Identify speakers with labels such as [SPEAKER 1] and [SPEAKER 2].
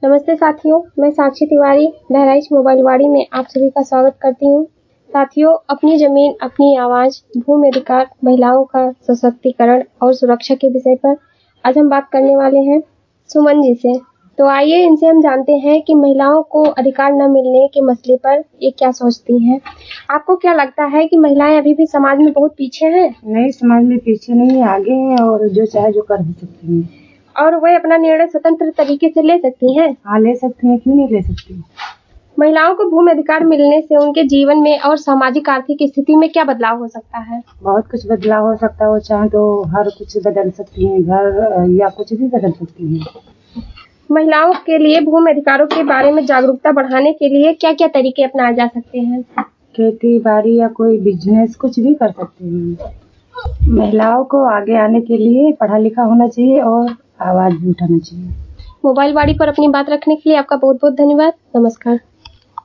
[SPEAKER 1] नमस्ते साथियों, मैं साक्षी तिवारी बहराइच मोबाइल वाड़ी में आप सभी का स्वागत करती हूँ। साथियों, अपनी जमीन, अपनी आवाज, भूमि अधिकार, महिलाओं का सशक्तिकरण और सुरक्षा के विषय पर आज हम बात करने वाले हैं सुमन जी से। तो आइए इनसे हम जानते हैं कि महिलाओं को अधिकार न मिलने के मसले पर ये क्या सोचती हैं। आपको क्या लगता है कि महिलाएं अभी भी समाज में बहुत पीछे हैं?
[SPEAKER 2] नहीं, समाज में पीछे नहीं है, आगे हैं और जो चाहे जो कर भी सकती हैं।
[SPEAKER 1] और वे अपना निर्णय स्वतंत्र तरीके से ले सकती हैं?
[SPEAKER 2] हाँ, ले सकती हैं, क्यों नहीं ले सकती।
[SPEAKER 1] महिलाओं को भूमि अधिकार मिलने से उनके जीवन में और सामाजिक आर्थिक स्थिति में क्या बदलाव हो सकता है?
[SPEAKER 2] बहुत कुछ बदलाव हो सकता है, वो चाहे तो हर कुछ बदल सकती हैं, घर या कुछ भी बदल सकती हैं।
[SPEAKER 1] महिलाओं के लिए भूमि अधिकारों के बारे में जागरूकता बढ़ाने के लिए क्या क्या तरीके अपनाए जा सकते हैं?
[SPEAKER 2] खेती बाड़ी या कोई बिजनेस कुछ भी कर सकते हैं। महिलाओं को आगे आने के लिए पढ़ा लिखा होना चाहिए और आवाज भी उठाना चाहिए।
[SPEAKER 1] मोबाइल वाड़ी पर अपनी बात रखने के लिए आपका बहुत बहुत धन्यवाद। नमस्कार।